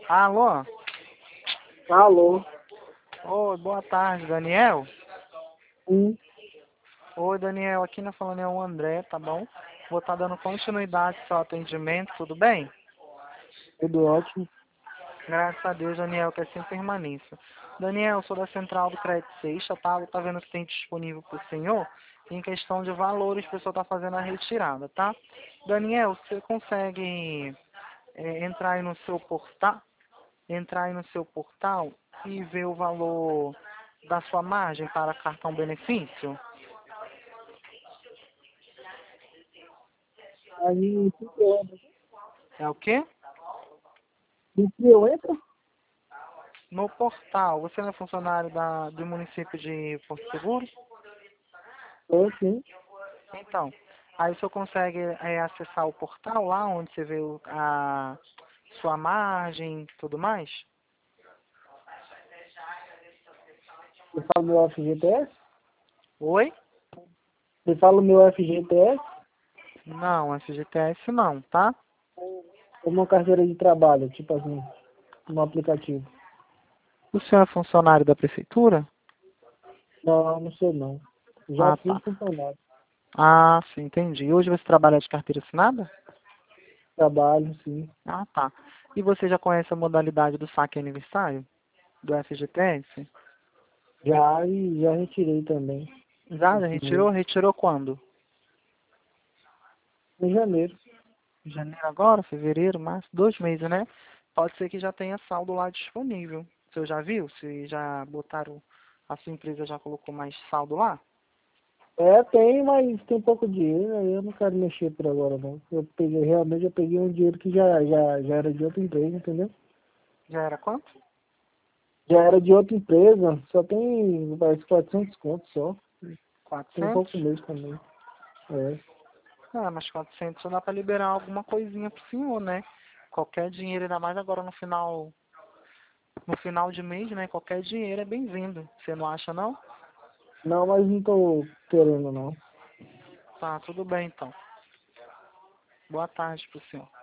Alô? Alô? Oi, boa tarde, Daniel? Sim, Oi, Daniel, aqui na falando é o André, tá bom? Vou estar dando continuidade ao seu atendimento, tudo bem? tudo ótimo. Graças a Deus, Daniel, que assim permaneça. Daniel, sou da Central do Crédito Seixta, tá? Tá vendo que tem disponível para o senhor? Em questão de valores, o pessoal está fazendo a retirada, tá? Daniel, você consegue entrar aí no seu portal? Entrar aí no seu portal e ver o valor da sua margem para cartão benefício? Aí, É o quê? em que eu entro? No portal. Você não é funcionário do município de Porto Seguro? Tô sim. Então, aí o senhor consegue acessar o portal lá onde você vê a sua margem e tudo mais? Você fala o meu FGTS? Oi? Você fala o meu FGTS? Não, FGTS não, tá? Ou uma carteira de trabalho, tipo assim, no aplicativo? O senhor é funcionário da prefeitura? Não, não sei não. Já Ah, fui tá. funcionário. Ah, sim, entendi. Hoje você trabalha de carteira assinada? Trabalho, sim. Ah, tá. E você já conhece a modalidade do saque aniversário? Do FGTS? Já e já retirei também. Já Esse mês. retirou? Retirou quando? Em janeiro. Janeiro agora, fevereiro, março, 2 meses, né? Pode ser que já tenha saldo lá disponível. Você já viu? Se já botaram, a sua empresa já colocou mais saldo lá? É, tem, mas tem pouco dinheiro, aí eu não quero mexer por agora não. Realmente eu peguei um dinheiro que já era de outra empresa, entendeu? Já era quanto? Já era de outra empresa, só tem mais 400 contos só. Tem 400? pouco mês também. É. Ah, mas 400 só dá para liberar alguma coisinha pro senhor, né? Qualquer dinheiro, ainda mais agora no final de mês, né? Qualquer dinheiro é bem-vindo. Você não acha, não? Não, mas não tô querendo não. Tá, tudo bem então. Boa tarde pro senhor.